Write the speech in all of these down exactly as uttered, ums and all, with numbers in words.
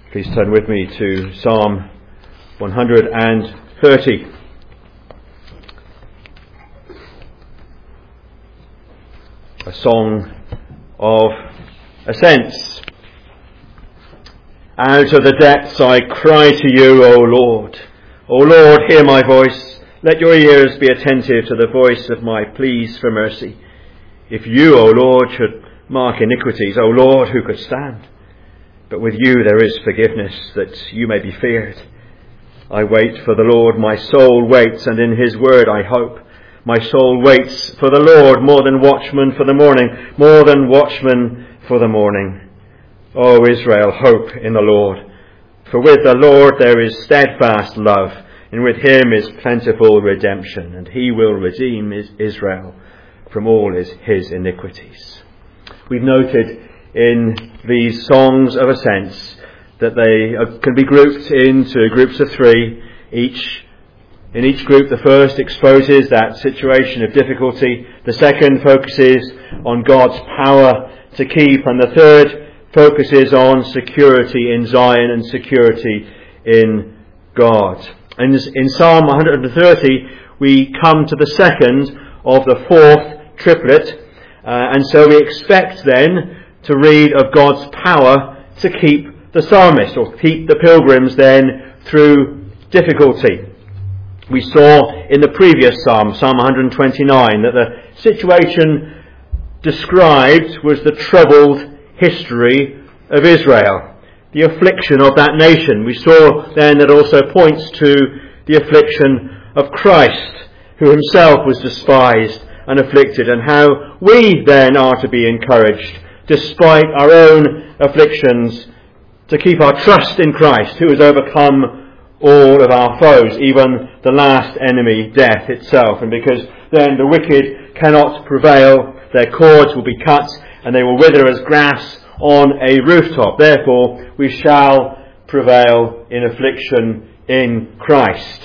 Please turn with me to Psalm one hundred thirty. A song of ascents. Out of the depths I cry to you, O Lord. O Lord, hear my voice. Let your ears be attentive to the voice of my pleas for mercy. If you, O Lord, should mark iniquities, O Lord, who could stand? But with you there is forgiveness, that you may be feared. I wait for the Lord, my soul waits, and in his word I hope. My soul waits for the Lord more than watchmen for the morning, more than watchmen for the morning. O Israel, hope in the Lord. For with the Lord there is steadfast love, and with him is plentiful redemption, and he will redeem Israel from all his, his iniquities. We've noted in these songs of ascents that they can be grouped into groups of three. Each in each group, the first exposes that situation of difficulty, the second focuses on God's power to keep, and the third focuses on security in Zion and security in God. And in Psalm one hundred thirty, we come to the second of the fourth triplet, uh, and so we expect then to read of God's power to keep the psalmist, or keep the pilgrims then through difficulty. We saw in the previous psalm, Psalm one hundred twenty-nine, that the situation described was the troubled history of Israel, the affliction of that nation. We saw then that also points to the affliction of Christ, who himself was despised and afflicted, and how we then are to be encouraged, despite our own afflictions, to keep our trust in Christ, who has overcome all of our foes, even the last enemy, death itself. And because then the wicked cannot prevail, their cords will be cut, and they will wither as grass on a rooftop. Therefore, we shall prevail in affliction in Christ.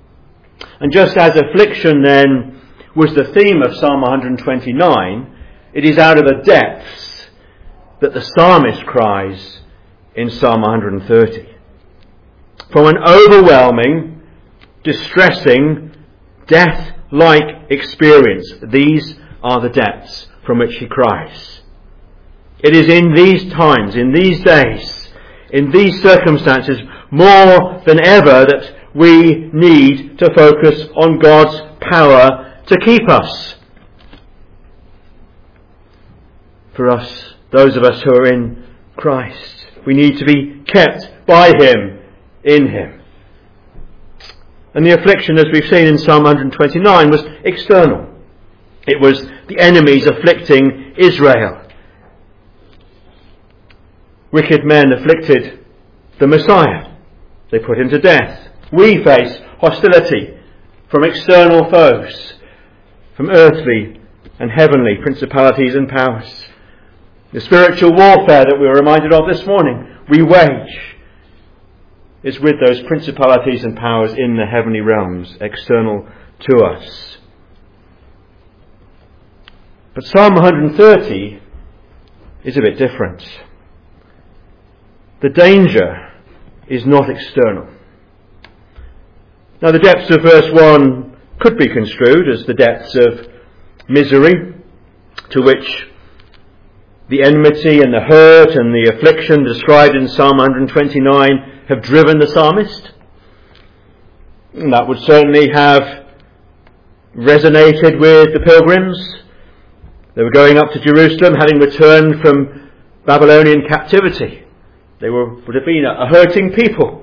And just as affliction then was the theme of Psalm one hundred twenty-nine, it is out of the depths that the psalmist cries in Psalm one hundred thirty. From an overwhelming, distressing, death-like experience, these are the depths from which he cries. It is in these times, in these days, in these circumstances, more than ever that we need to focus on God's power to keep us. For us, those of us who are in Christ, we need to be kept by him, in him. And the affliction, as we've seen in Psalm one hundred twenty-nine, was external. It was the enemies afflicting Israel. Wicked men afflicted the Messiah. They put him to death. We face hostility from external foes, from earthly and heavenly principalities and powers. The spiritual warfare that we were reminded of this morning, we wage, is with those principalities and powers in the heavenly realms, external to us. But Psalm one hundred thirty is a bit different. The danger is not external. Now, the depths of verse one could be construed as the depths of misery, to which the enmity and the hurt and the affliction described in Psalm one hundred twenty-nine have driven the psalmist. And that would certainly have resonated with the pilgrims. They were going up to Jerusalem, having returned from Babylonian captivity. They were, would have been a, a hurting people.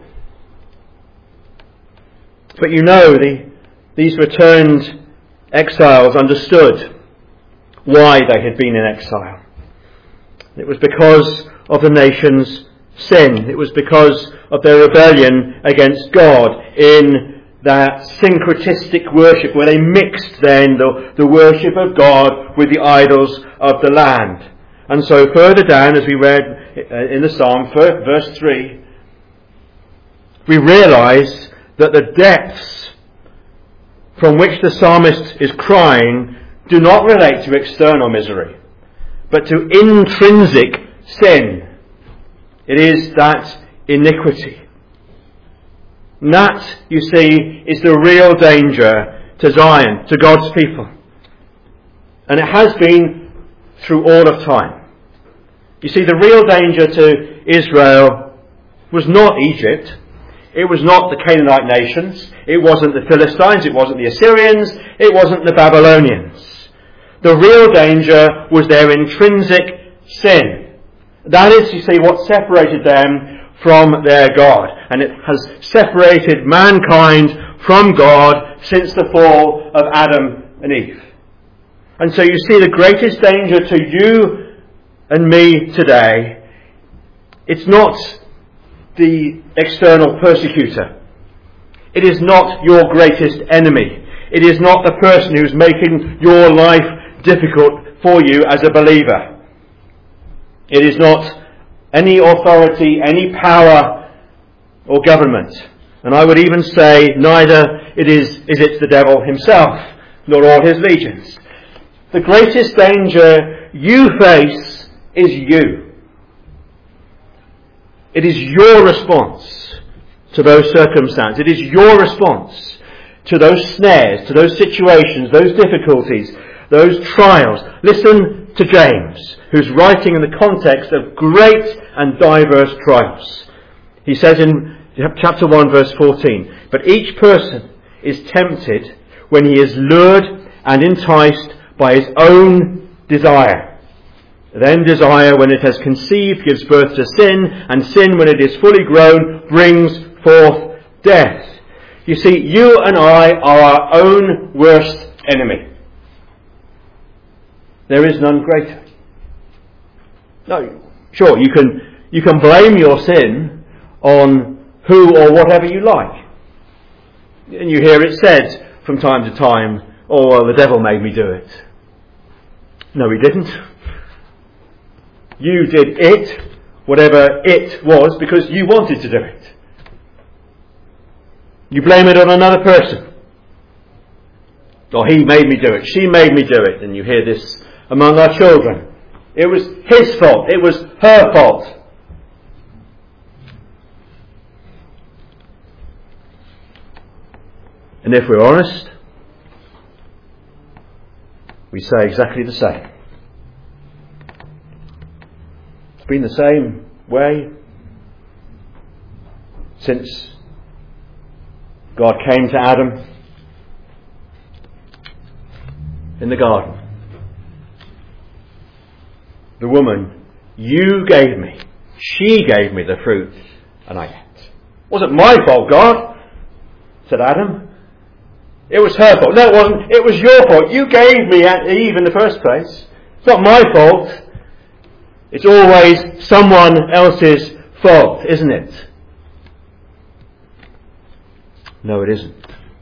But you know, the, these returned exiles understood why they had been in exile. It was because of the nation's sin. It was because of their rebellion against God in that syncretistic worship where they mixed then the, the worship of God with the idols of the land. And so further down, as we read in the Psalm, verse three, we realise that the depths from which the psalmist is crying do not relate to external misery, but to intrinsic sin. It is that iniquity. And that, you see, is the real danger to Zion, to God's people. And it has been through all of time. You see, the real danger to Israel was not Egypt. It was not the Canaanite nations. It wasn't the Philistines. It wasn't the Assyrians. It wasn't the Babylonians. The real danger was their intrinsic sin. That is, you see, what separated them from their God. And it has separated mankind from God since the fall of Adam and Eve. And so you see, the greatest danger to you and me today, it's not the external persecutor. It is not your greatest enemy. It is not the person who's making your life difficult for you as a believer. It is not any authority, any power or government. And I would even say neither it is, is it the devil himself, nor all his legions. The greatest danger you face is you. It is your response to those circumstances. It is your response to those snares, to those situations, those difficulties, those trials. Listen to James, who's writing in the context of great and diverse trials. He says in chapter one, verse fourteen, "But each person is tempted when he is lured and enticed by his own desire. Then desire, when it has conceived, gives birth to sin, and sin, when it is fully grown, brings forth death." You see, you and I are our own worst enemy. There is none greater. No, sure, you can you can blame your sin on who or whatever you like. And you hear it said from time to time, "Oh, well, the devil made me do it." No, he didn't. You did it, whatever it was, because you wanted to do it. You blame it on another person. "Oh, he made me do it. She made me do it." And you hear this among our children. It was his fault. It was her fault. And if we're honest, we say exactly the same. It's been the same way since God came to Adam in the garden. The woman, "You gave me, she gave me the fruit, and I ate." "Wasn't my fault, God," said Adam. "It was her fault." "No, it wasn't. It was your fault. You gave me Eve in the first place. It's not my fault." It's always someone else's fault, isn't it? No, it isn't.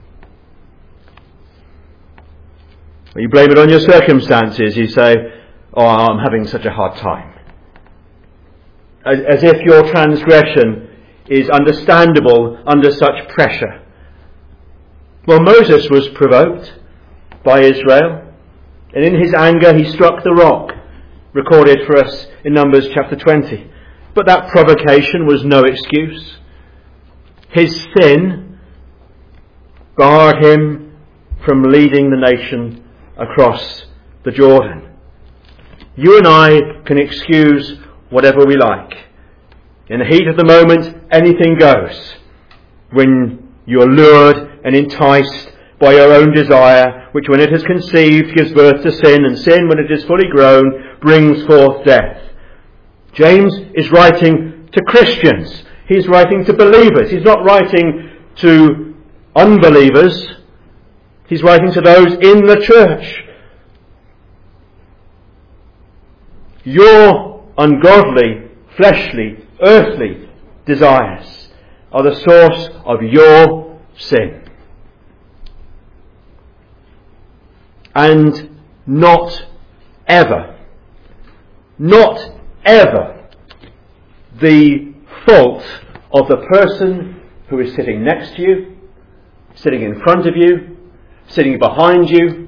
Well, you blame it on your circumstances. You say, "Oh, I'm having such a hard time." As, as if your transgression is understandable under such pressure. Well, Moses was provoked by Israel, and in his anger he struck the rock, recorded for us in Numbers chapter twenty. But that provocation was no excuse. His sin barred him from leading the nation across the Jordan. You and I can excuse whatever we like. In the heat of the moment, anything goes. When you're lured and enticed by your own desire, which when it has conceived gives birth to sin, and sin, when it is fully grown, brings forth death. James is writing to Christians. He's writing to believers. He's not writing to unbelievers. He's writing to those in the church. Your ungodly, fleshly, earthly desires are the source of your sin. And not ever, not ever the fault of the person who is sitting next to you, sitting in front of you, sitting behind you,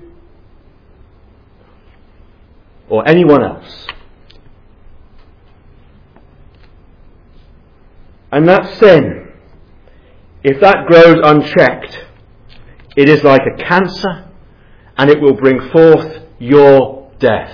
or anyone else. And that sin, if that grows unchecked, it is like a cancer, and it will bring forth your death.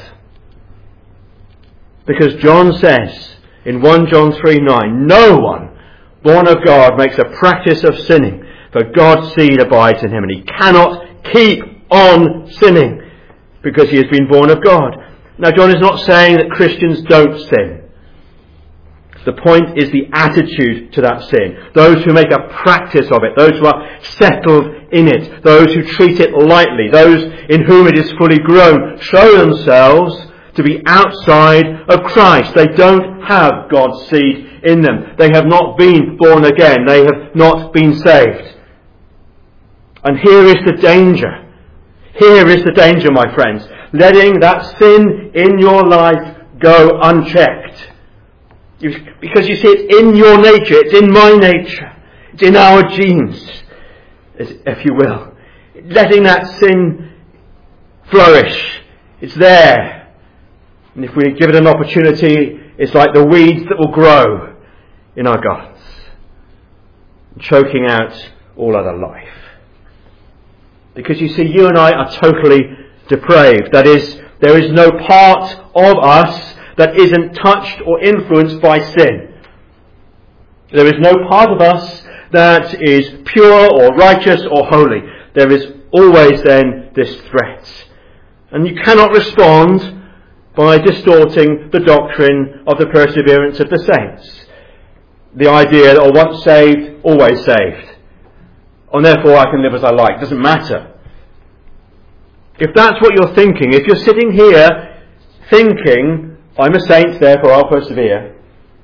Because John says in First John three nine, no one born of God makes a practice of sinning, for God's seed abides in him, and he cannot keep on sinning because he has been born of God. Now, John is not saying that Christians don't sin. The point is the attitude to that sin. Those who make a practice of it, those who are settled in it, those who treat it lightly, those in whom it is fully grown, show themselves to be outside of Christ. They don't have God's seed in them. They have not been born again. They have not been saved. And here is the danger. Here is the danger, my friends. Letting that sin in your life go unchecked. You, because you see, it's in your nature, it's in my nature, it's in our genes, if you will. Letting that sin flourish, it's there. And if we give it an opportunity, it's like the weeds that will grow in our gardens, choking out all other life. Because you see, you and I are totally depraved. That is, there is no part of us that isn't touched or influenced by sin. There is no part of us that is pure or righteous or holy. There is always then this threat. And you cannot respond by distorting the doctrine of the perseverance of the saints. The idea that, oh, once saved, always saved. And therefore I can live as I like. It doesn't matter. If that's what you're thinking, if you're sitting here thinking, I'm a saint, therefore I'll persevere,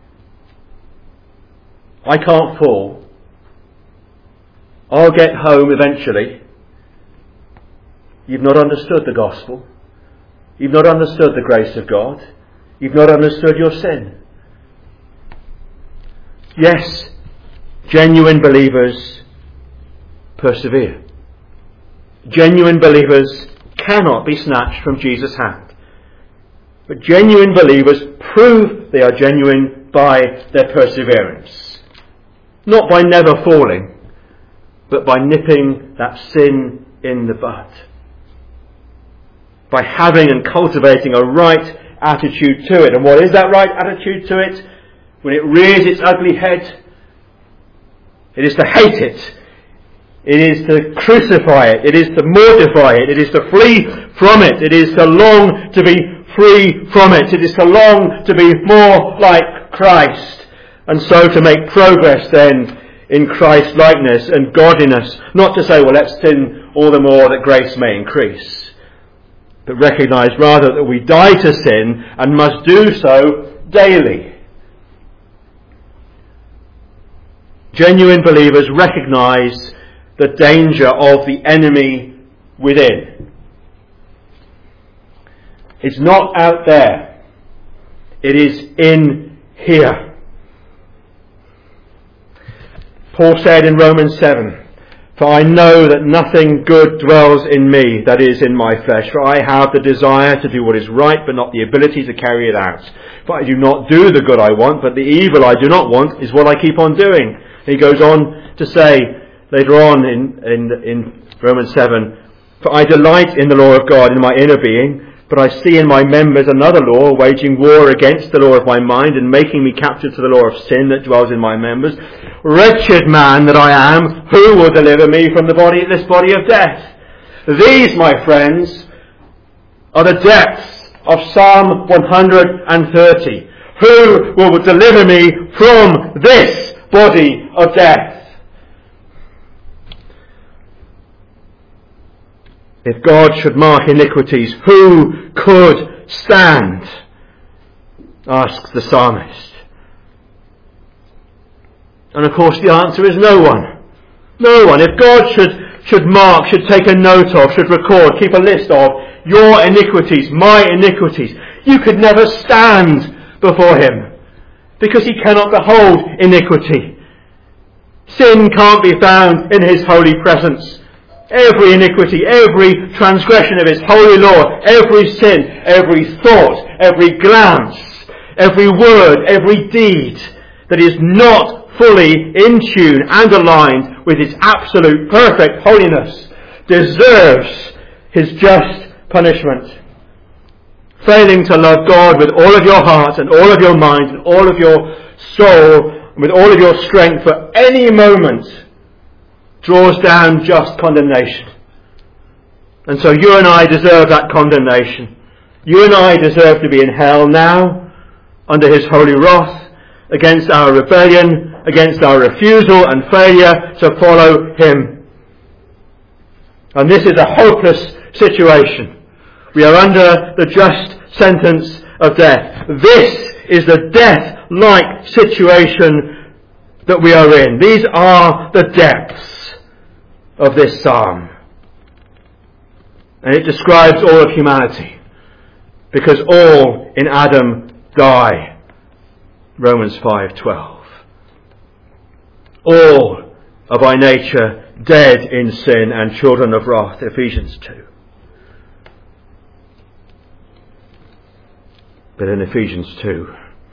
I can't fall, I'll get home eventually, you've not understood the gospel. You've not understood the grace of God. You've not understood your sin. Yes, genuine believers persevere. Genuine believers cannot be snatched from Jesus' hand. But genuine believers prove they are genuine by their perseverance. Not by never falling, but by nipping that sin in the bud. By having and cultivating a right attitude to it. And what is that right attitude to it? When it rears its ugly head, it is to hate it. It is to crucify it. It is to mortify it. It is to flee from it. It is to long to be free from it. It is to long to be more like Christ. And so to make progress then in Christ's likeness and godliness. Not to say, well, let's sin all the more that grace may increase. But recognise rather that we die to sin and must do so daily. Genuine believers recognise the danger of the enemy within. It's not out there. It is in here. Paul said in Romans seven, for I know that nothing good dwells in me, that is, in my flesh. For I have the desire to do what is right, but not the ability to carry it out. For I do not do the good I want, but the evil I do not want is what I keep on doing. He goes on to say later on in, in, in Romans seven, for I delight in the law of God in my inner being, but I see in my members another law, waging war against the law of my mind and making me captive to the law of sin that dwells in my members. Wretched man that I am, who will deliver me from the body, this body of death? These, my friends, are the depths of Psalm one hundred thirty. Who will deliver me from this body of death? If God should mark iniquities, who could stand? Asks the psalmist. And of course the answer is no one. No one. If God should, should mark, should take a note of, should record, keep a list of your iniquities, my iniquities, you could never stand before him. Because he cannot behold iniquity. Sin can't be found in his holy presence. Every iniquity, every transgression of his holy law, every sin, every thought, every glance, every word, every deed that is not fully in tune and aligned with his absolute perfect holiness, deserves his just punishment. Failing to love God with all of your heart and all of your mind and all of your soul and with all of your strength for any moment draws down just condemnation. And so you and I deserve that condemnation. You and I deserve to be in hell now, under his holy wrath, against our rebellion, against our refusal and failure to follow him. And this is a hopeless situation. We are under the just sentence of death. This is the death-like situation that we are in. These are the depths of this psalm. And it describes all of humanity. Because all in Adam die. Romans five twelve. All are by nature dead in sin and children of wrath. Ephesians two. But in Ephesians two,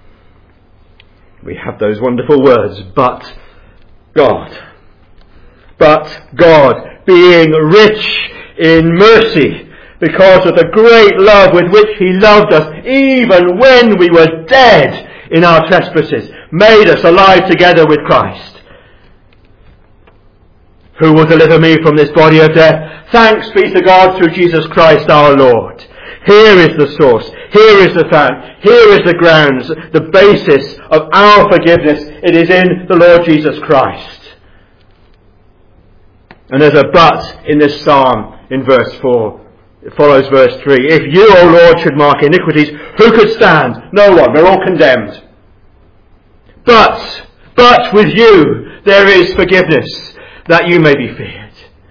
we have those wonderful words, but God. But God, being rich in mercy, because of the great love with which he loved us, even when we were dead in our trespasses, made us alive together with Christ. Who will deliver me from this body of death? Thanks be to God through Jesus Christ our Lord. Here is the source. Here is the fount. Here is the grounds, the basis of our forgiveness. It is in the Lord Jesus Christ. And there's a but in this psalm in verse four. It follows verse three. If you, O Lord, should mark iniquities, who could stand? No one. We're all condemned. But, but with you there is forgiveness, that you may be feared.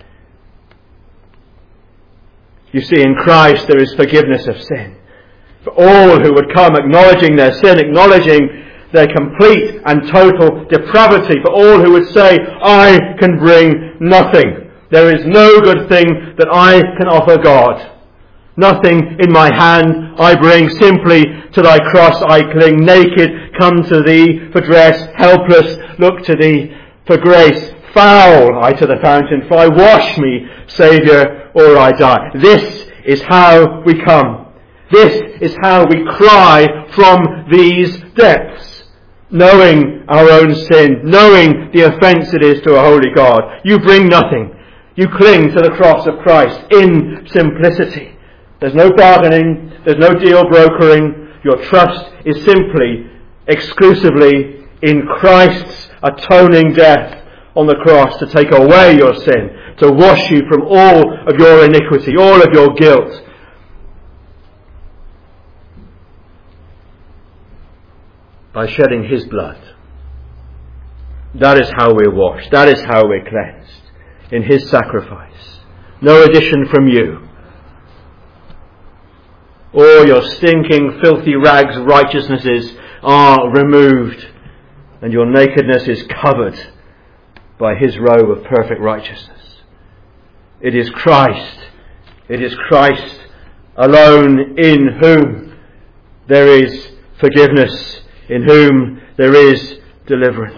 You see, in Christ there is forgiveness of sin. For all who would come acknowledging their sin, acknowledging their complete and total depravity. For all who would say, I can bring nothing. There is no good thing that I can offer God. Nothing in my hand I bring, simply to thy cross I cling. Naked come to thee for dress, helpless look to thee for grace. Foul I to the fountain, for I wash me, Saviour, or I die. This is how we come. This is how we cry from these depths, knowing our own sin, knowing the offence it is to a holy God. You bring nothing. You cling to the cross of Christ in simplicity. There's no bargaining. There's no deal brokering. Your trust is simply, exclusively in Christ's atoning death on the cross to take away your sin, to wash you from all of your iniquity, all of your guilt. By shedding his blood. That is how we're washed. That is how we're cleansed. In his sacrifice. No addition from you. All your stinking, filthy rags righteousnesses are removed, and your nakedness is covered by his robe of perfect righteousness. It is Christ. It is Christ alone in whom there is forgiveness, in whom there is deliverance.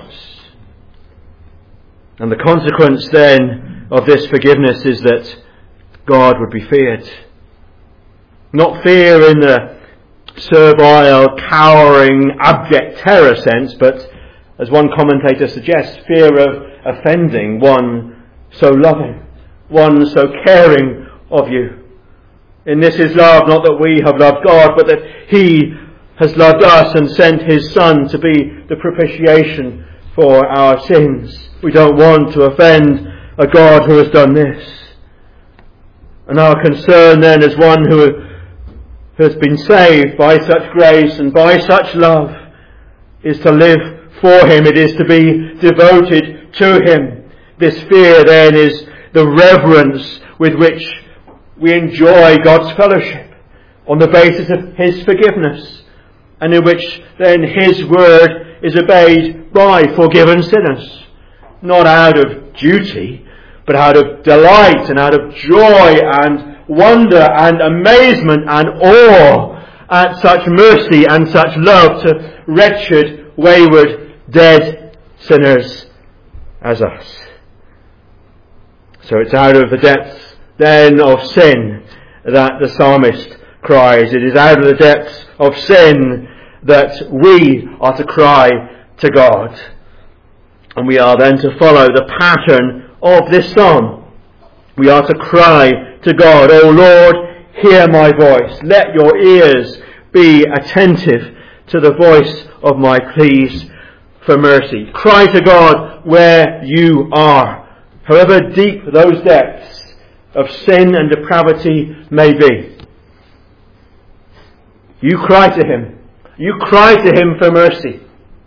And the consequence then of this forgiveness is that God would be feared. Not fear in the servile, cowering, abject terror sense, but as one commentator suggests, fear of offending one so loving, one so caring of you. In this is love, not that we have loved God, but that he has loved us and sent his Son to be the propitiation for our sins. We don't want to offend a God who has done this. And our concern then as one who has been saved by such grace and by such love is to live for him. It is to be devoted to him. This fear then is the reverence with which we enjoy God's fellowship on the basis of his forgiveness, and in which then his word is obeyed by forgiven sinners. Not out of duty, but out of delight and out of joy and wonder and amazement and awe at such mercy and such love to wretched, wayward, dead sinners as us. So it's out of the depths then of sin that the psalmist cries. It is out of the depths of sin that we are to cry to God. And we are then to follow the pattern of this psalm. We are to cry to God, O Lord, hear my voice. Let your ears be attentive to the voice of my pleas for mercy. Cry to God where you are, however deep those depths of sin and depravity may be. You cry to him. You cry to him for mercy.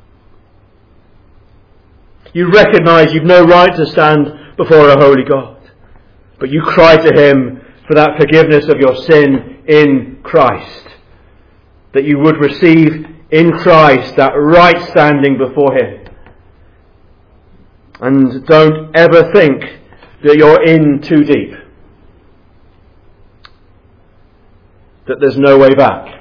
You recognise you've no right to stand before a holy God. But you cry to him for that forgiveness of your sin in Christ. That you would receive in Christ that right standing before him. And don't ever think that you're in too deep. That there's no way back.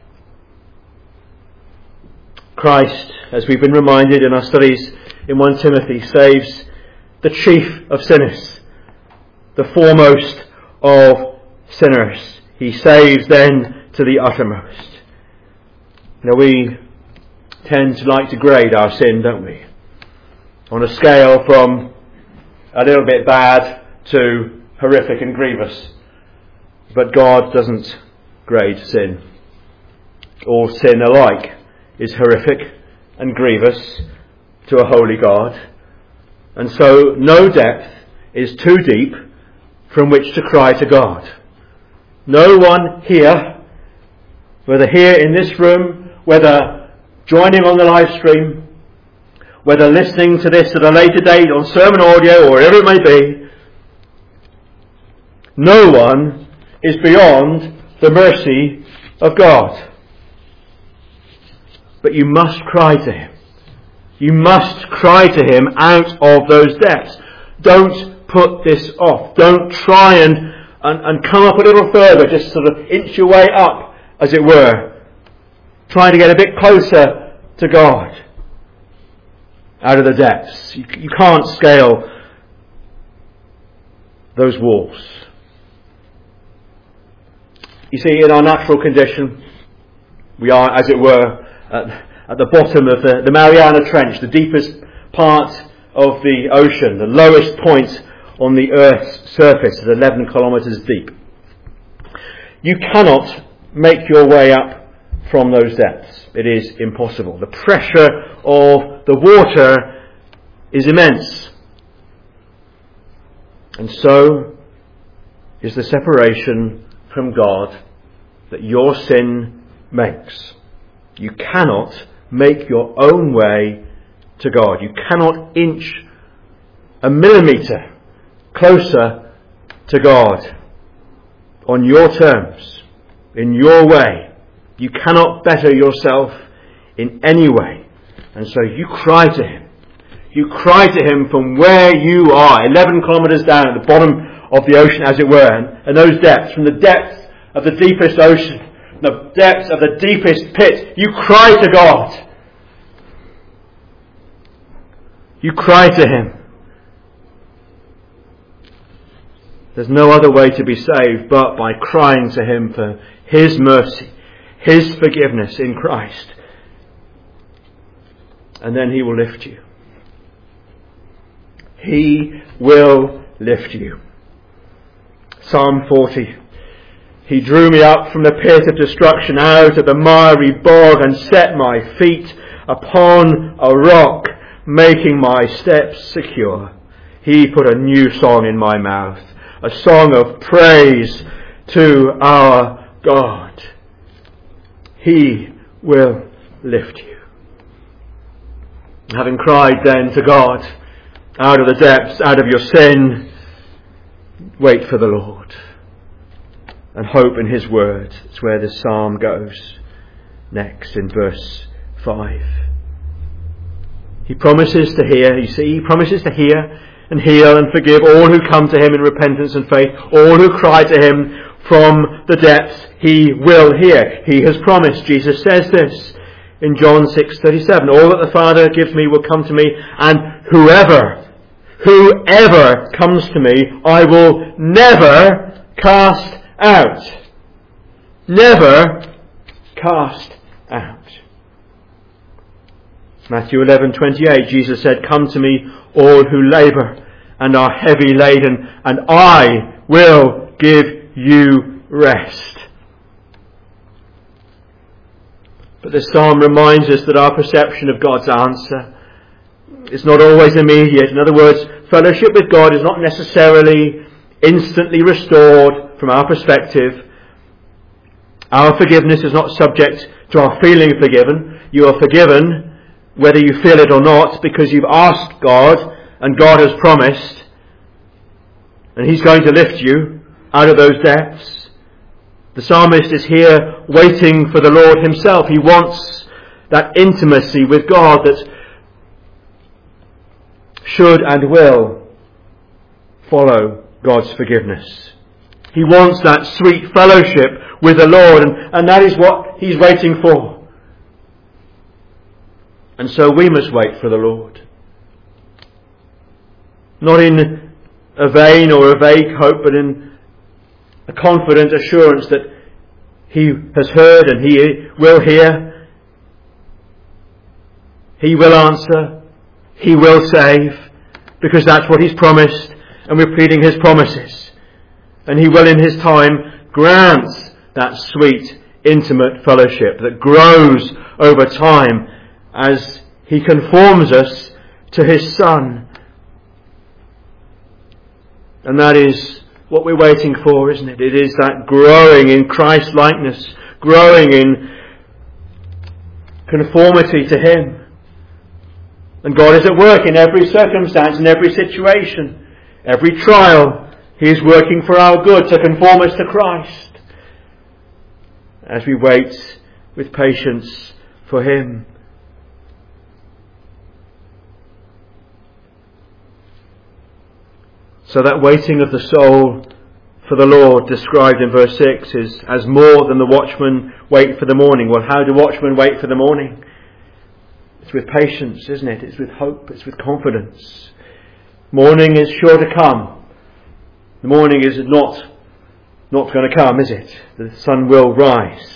Christ, as we've been reminded in our studies in First Timothy, saves the chief of sinners, the foremost of sinners. He saves then to the uttermost. Now we tend to like to grade our sin, don't we? On a scale from a little bit bad to horrific and grievous. But God doesn't grade sin. All sin alike is horrific and grievous to a holy God. And so no depth is too deep from which to cry to God. No one here, whether here in this room, whether joining on the live stream, whether listening to this at a later date on sermon audio or wherever it may be, no one is beyond the mercy of God. But you must cry to him. You must cry to him out of those depths. Don't put this off. Don't try and, and, and come up a little further, just sort of inch your way up, as it were. Trying to get a bit closer to God. Out of the depths. You, you can't scale those walls. You see, in our natural condition, we are, as it were, at, at the bottom of the, the Mariana Trench, the deepest part of the ocean, the lowest point on the Earth's surface is eleven kilometres deep. You cannot make your way up from those depths. It is impossible. The pressure of the water is immense. And so is the separation from God that your sin makes. You cannot make your own way to God. You cannot inch a millimetre closer to God on your terms, in your way. You cannot better yourself in any way. And so you cry to him. You cry to him from where you are, eleven kilometres down at the bottom of the ocean, as it were, and those depths, from the depths of the deepest ocean, the depths of the deepest pit. You cry to God. You cry to him. There's no other way to be saved but by crying to him for his mercy, his forgiveness in Christ. And then he will lift you. He will lift you. Psalm forty. He drew me up from the pit of destruction, out of the miry bog, and set my feet upon a rock, making my steps secure. He put a new song in my mouth, a song of praise to our God. He will lift you. Having cried then to God, out of the depths, out of your sin, wait for the Lord. And hope in his word. It's where this psalm goes next in verse five. He promises to hear, you see, he promises to hear and heal and forgive all who come to him in repentance and faith, all who cry to him from the depths. He will hear. He has promised. Jesus says this in John six thirty-seven. All that the Father gives me will come to me, and whoever, whoever comes to me, I will never cast out. Never cast out. Matthew eleven twenty-eight, Jesus said, "Come to me, all who labour and are heavy laden, and I will give you rest." But this psalm reminds us that our perception of God's answer is not always immediate. In other words, fellowship with God is not necessarily instantly restored from our perspective. Our forgiveness is not subject to our feeling forgiven. You are forgiven whether you feel it or not, because you've asked God, and God has promised, and He's going to lift you out of those depths. The psalmist is here waiting for the Lord Himself. He wants that intimacy with God that should and will follow God's forgiveness. He wants that sweet fellowship with the Lord, and, and that is what He's waiting for. And so we must wait for the Lord. Not in a vain or a vague hope, but in a confident assurance that He has heard and He will hear. He will answer. He will save, because that's what He's promised, and we're pleading His promises. And He will in His time grant that sweet, intimate fellowship that grows over time as He conforms us to His Son. And that is what we're waiting for, isn't it? It is that growing in Christ-likeness, growing in conformity to Him. And God is at work in every circumstance, in every situation, every trial. He is working for our good to conform us to Christ as we wait with patience for Him. So that waiting of the soul for the Lord, described in verse six, is as more than the watchmen wait for the morning. Well, how do watchmen wait for the morning? It's with patience, isn't it? It's with hope. It's with confidence. Morning is sure to come. The morning is not, not going to come, is it? The sun will rise.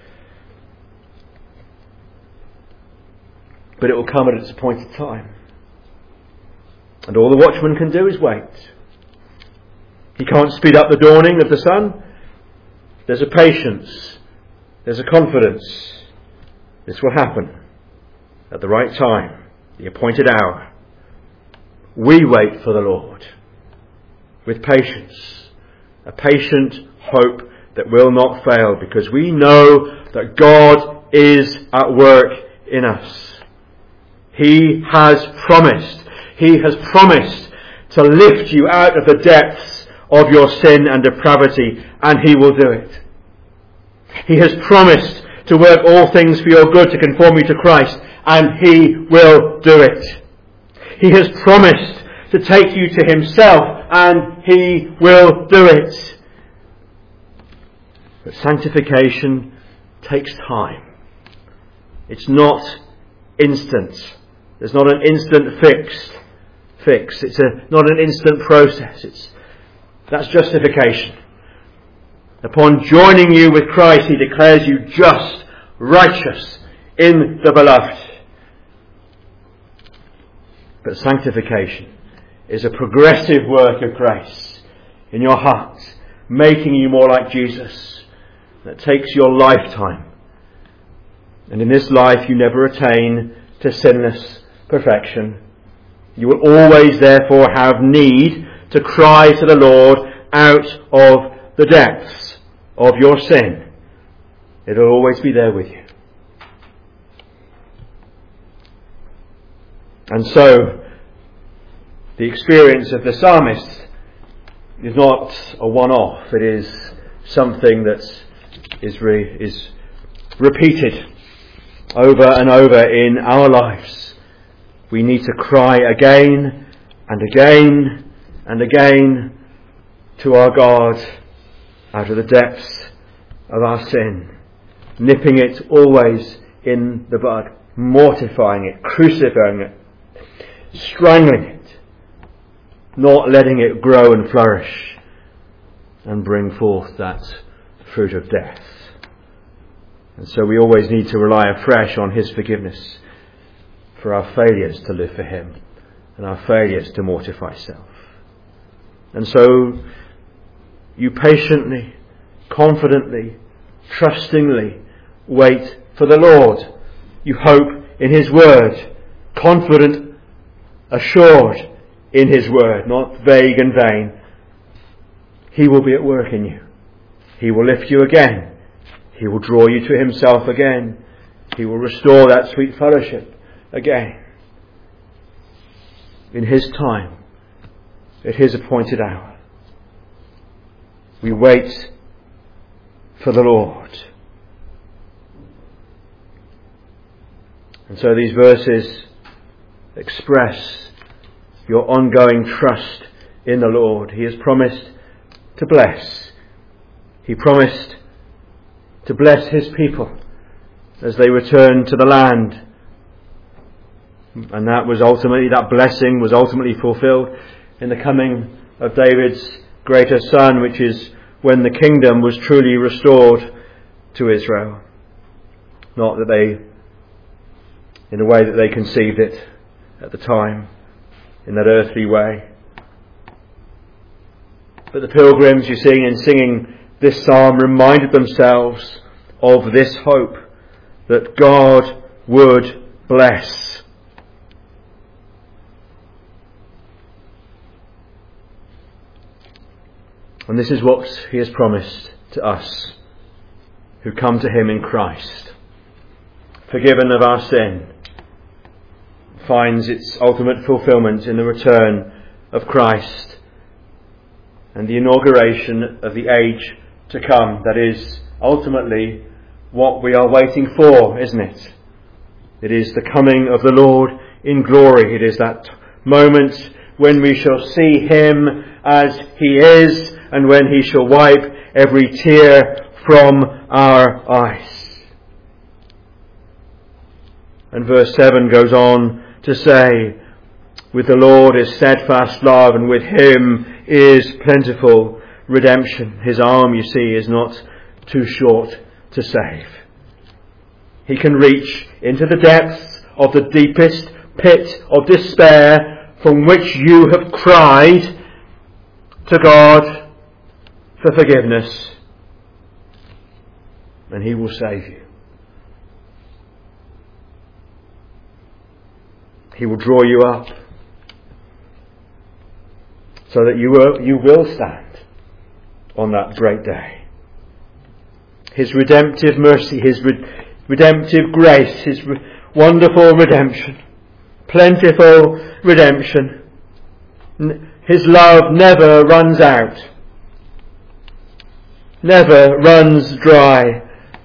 But it will come at its appointed time. And all the watchman can do is wait. He can't speed up the dawning of the sun. There's a patience. There's a confidence. This will happen at the right time, the appointed hour. We wait for the Lord with patience, a patient hope that will not fail, because we know that God is at work in us. He has promised. He has promised to lift you out of the depths of your sin and depravity, and He will do it. He has promised to work all things for your good to conform you to Christ, and He will do it. He has promised to take you to Himself, and He will do it. But sanctification takes time. It's not instant. There's not an instant fix. Fix. It's a, not an instant process. It's That's justification. Upon joining you with Christ, He declares you just, righteous in the beloved. But sanctification is a progressive work of grace in your heart, making you more like Jesus. That takes your lifetime. And in this life you never attain to sinless perfection. You will always therefore have need to cry to the Lord out of the depths of your sin. It will always be there with you. And so, the experience of the psalmist is not a one-off. It is something that is, re- is repeated over and over in our lives. We need to cry again and again and again to our God out of the depths of our sin, nipping it always in the bud, mortifying it, crucifying it, strangling it, not letting it grow and flourish and bring forth that fruit of death. And so we always need to rely afresh on his forgiveness for our failures to live for him and our failures to mortify self. And so you patiently, confidently, trustingly wait for the Lord. You hope in his word, confident, assured in his word, not vague and vain. He will be at work in you. He will lift you again. He will draw you to himself again. He will restore that sweet fellowship again. In his time, at his appointed hour. We wait for the Lord. And so these verses express your ongoing trust in the Lord. He has promised to bless. He promised to bless his people as they return to the land. And that was ultimately, that blessing was ultimately fulfilled in the coming of David's greater son, which is when the kingdom was truly restored to Israel. Not that they, in the way that they conceived it at the time, in that earthly way. But the pilgrims, you see, in singing this psalm, reminded themselves of this hope that God would bless. And this is what he has promised to us who come to him in Christ. Forgiven of our sin, finds its ultimate fulfillment in the return of Christ and the inauguration of the age to come. That is ultimately what we are waiting for, isn't it? It is the coming of the Lord in glory. It is that moment when we shall see him as he is, and when he shall wipe every tear from our eyes. And verse seven goes on to say, with the Lord is steadfast love, and with him is plentiful redemption. His arm, you see, is not too short to save. He can reach into the depths of the deepest pit of despair from which you have cried to God for forgiveness, and he will save you. He will draw you up so that you will, you will stand on that great day. His redemptive mercy, his re- redemptive grace, his re- wonderful redemption, plentiful redemption. His love never runs out, never runs dry.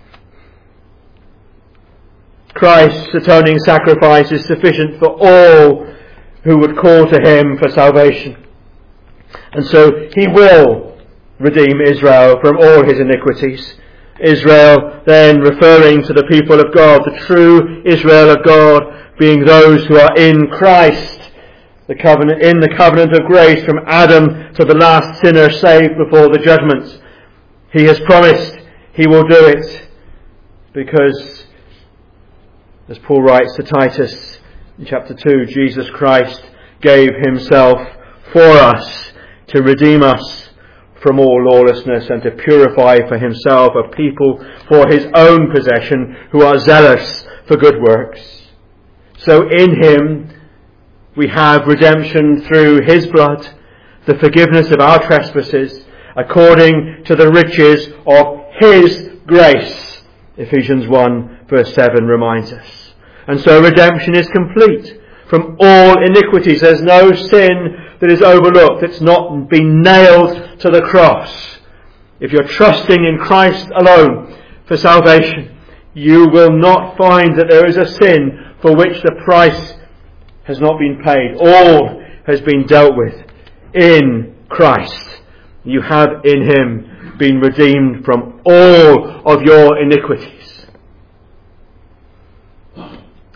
Christ's atoning sacrifice is sufficient for all who would call to him for salvation. And so he will redeem Israel from all his iniquities. Israel then referring to the people of God, the true Israel of God, being those who are in Christ, the covenant, in the covenant of grace from Adam to the last sinner saved before the judgment. He has promised he will do it because, as Paul writes to Titus in chapter two, Jesus Christ gave himself for us to redeem us from all lawlessness and to purify for himself a people for his own possession who are zealous for good works. So in him we have redemption through his blood, the forgiveness of our trespasses, according to the riches of his grace. Ephesians one verse seven reminds us. And so redemption is complete from all iniquities. There's no sin that is overlooked, that's not been nailed to the cross. If you're trusting in Christ alone for salvation, you will not find that there is a sin for which the price has not been paid. All has been dealt with in Christ. You have in him been redeemed from all of your iniquities.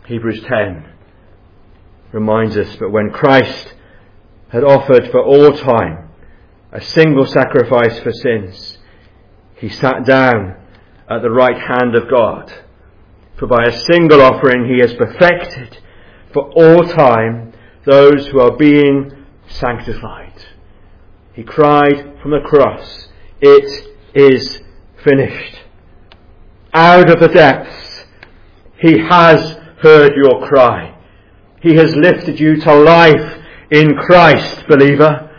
Hebrews ten reminds us, but when Christ had offered for all time a single sacrifice for sins, he sat down at the right hand of God. For by a single offering he has perfected for all time those who are being sanctified. He cried from the cross, "It is finished." Out of the depths, he has heard your cry. He has lifted you to life in Christ, believer.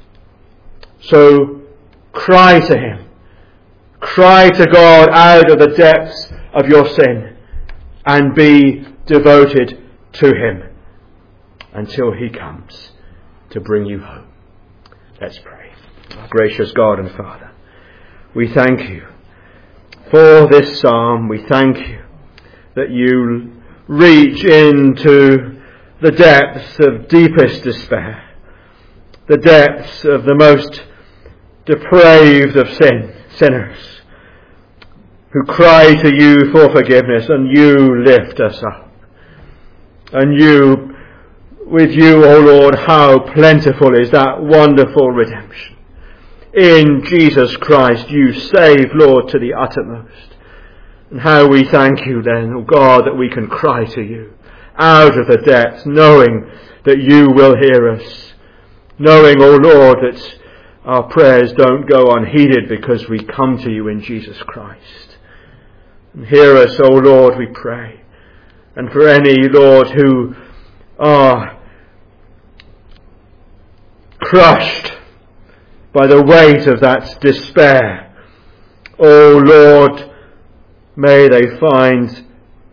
So cry to him. Cry to God out of the depths of your sin and be devoted to him until he comes to bring you home. Let's pray. Our gracious God and Father, we thank you for this psalm. We thank you that you reach into the depths of deepest despair, the depths of the most depraved of sin, sinners, who cry to you for forgiveness, and you lift us up. And you, with you, O Lord, how plentiful is that wonderful redemption. In Jesus Christ you save, Lord, to the uttermost. And how we thank you then, O God, that we can cry to you out of the depths, knowing that you will hear us. Knowing, O Lord, that our prayers don't go unheeded because we come to you in Jesus Christ. And hear us, O Lord, we pray. And for any, Lord, who are crushed by the weight of that despair, O Lord, may they find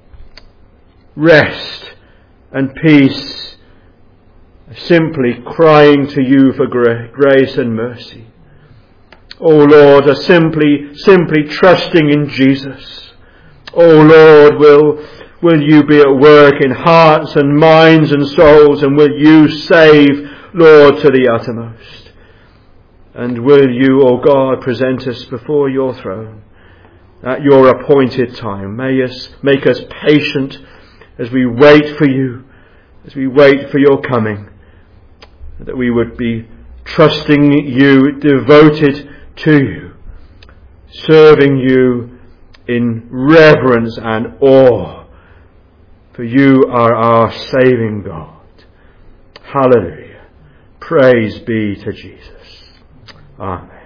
rest and peace, simply crying to you for gra- grace and mercy. O Lord, are simply, simply trusting in Jesus. O Lord, will, will you be at work in hearts and minds and souls, and will you save, Lord, to the uttermost? And will you, O God, present us before your throne at your appointed time? May us, make us patient as we wait for you, as we wait for your coming, that we would be trusting you, devoted to you, serving you in reverence and awe, for you are our saving God. Hallelujah. Praise be to Jesus. Amen.